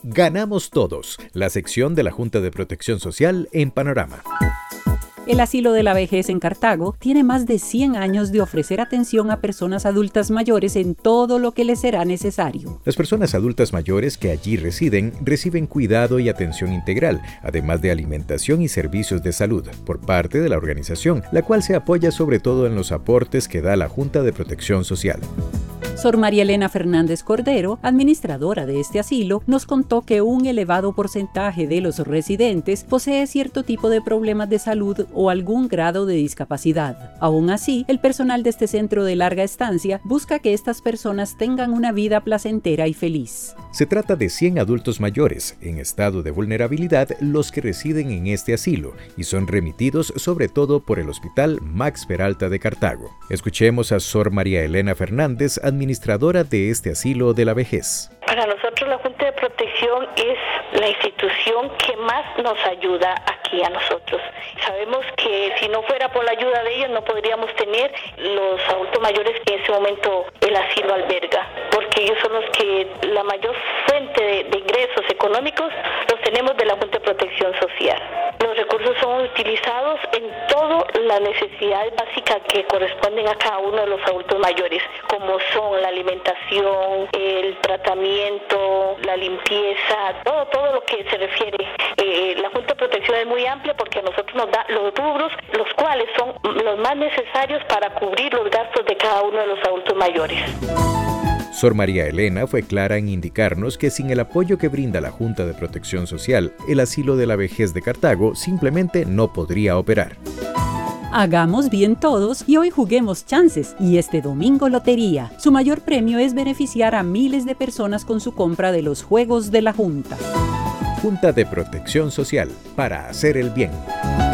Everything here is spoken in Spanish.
Ganamos todos, la sección de la Junta de Protección Social en Panorama. El Asilo de la Vejez en Cartago tiene más de 100 años de ofrecer atención a personas adultas mayores en todo lo que les será necesario. Las personas adultas mayores que allí residen reciben cuidado y atención integral, además de alimentación y servicios de salud, por parte de la organización, la cual se apoya sobre todo en los aportes que da la Junta de Protección Social. Sor María Elena Fernández Cordero, administradora de este asilo, nos contó que un elevado porcentaje de los residentes posee cierto tipo de problemas de salud o algún grado de discapacidad. Aún así, el personal de este centro de larga estancia busca que estas personas tengan una vida placentera y feliz. Se trata de 100 adultos mayores en estado de vulnerabilidad los que residen en este asilo y son remitidos sobre todo por el Hospital Max Peralta de Cartago. Escuchemos a Sor María Elena Fernández, administradora de este asilo de la vejez. Para nosotros la Junta de Protección es la institución que más nos ayuda aquí a nosotros. Sabemos que si no fuera por la ayuda de ellos no podríamos tener los adultos mayores que en ese momento el asilo alberga, porque ellos son los que la mayor fuente de ingresos económicos los tenemos de la Junta de Protección Social. Los recursos son utilizados en todas las necesidades básicas que corresponden a cada uno de los adultos mayores, como son la alimentación, el tratamiento, la limpieza, todo lo que se refiere. La Junta de Protección es muy amplia porque a nosotros nos da los rubros, los cuales son los más necesarios para cubrir los gastos de cada uno de los adultos mayores. Sor María Elena fue clara en indicarnos que sin el apoyo que brinda la Junta de Protección Social, el Asilo de la Vejez de Cartago simplemente no podría operar. Hagamos bien todos y hoy juguemos chances y este domingo lotería. Su mayor premio es beneficiar a miles de personas con su compra de los juegos de la Junta. Junta de Protección Social, para hacer el bien.